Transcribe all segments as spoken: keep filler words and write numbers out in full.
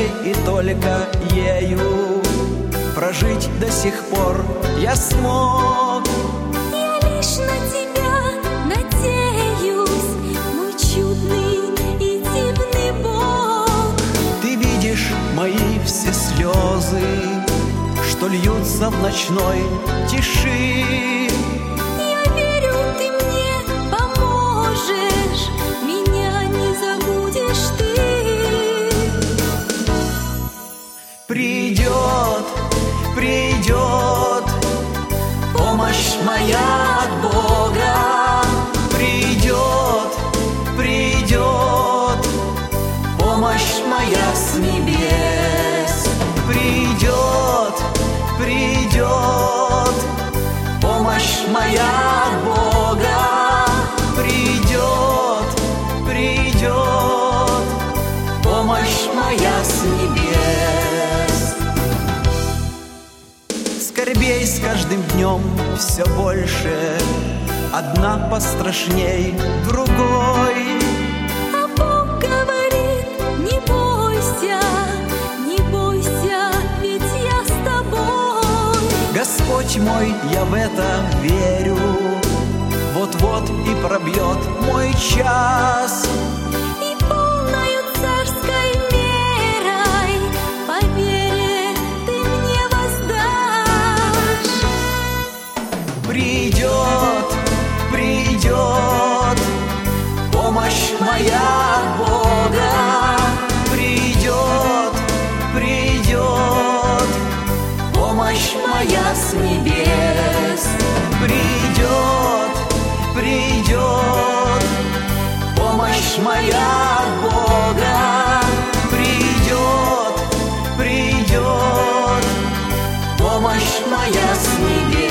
ей и только ею прожить до сих пор я смог. Я лишь на тебя надеюсь, мой чудный и дивный Бог. Ты видишь мои все слезы, что льются в ночной тиши. Я верю, ты мне поможешь, меня не забудешь ты. Придет, придет помощь моя от Бога. Придет, придет помощь моя с небес. Придет, придет помощь моя от Бога. Придет, придет помощь моя с небес. Скорбей с каждым днем все больше, одна пострашней другой. А Бог говорит: не бойся, не бойся, ведь я с тобой. Господь мой, я в это верю, вот-вот и пробьет мой час. И полною царской мерой по вере ты мне воздашь. Придет, придет помощь моя от Бога. Придет, придет помощь моя с небес. Придет, придет помощь моя от Бога. Придет, придет помощь моя с небес.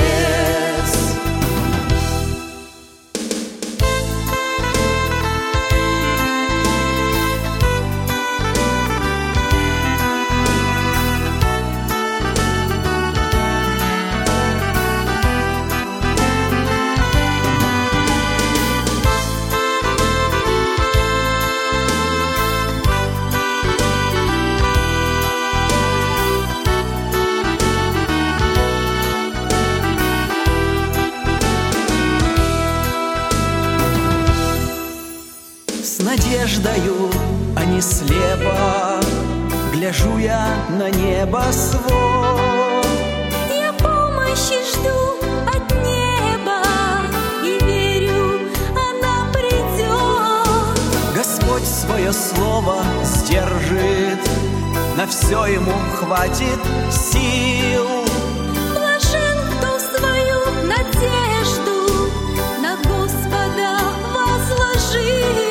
С надеждою, а не слепо, гляжу я на небосвод. Я помощи жду от неба и верю, она придет. Господь свое слово сдержит, на все ему хватит сил. Блажен, кто свою надежду на Господа возложил.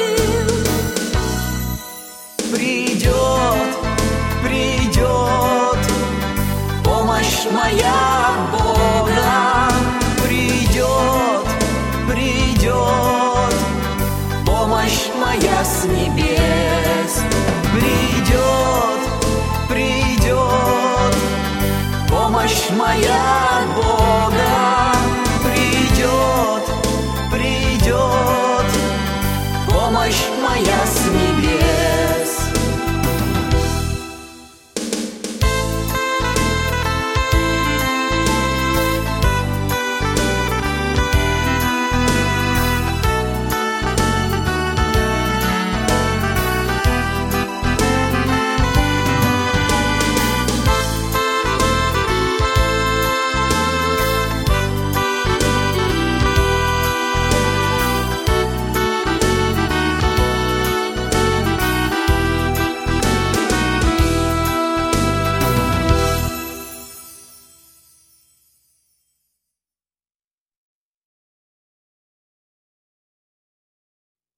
Придет, придет помощь моя от Бога. Придет, придет помощь моя с небес. Придет, придет помощь моя от Бога. Придет, придет помощь моя с небес.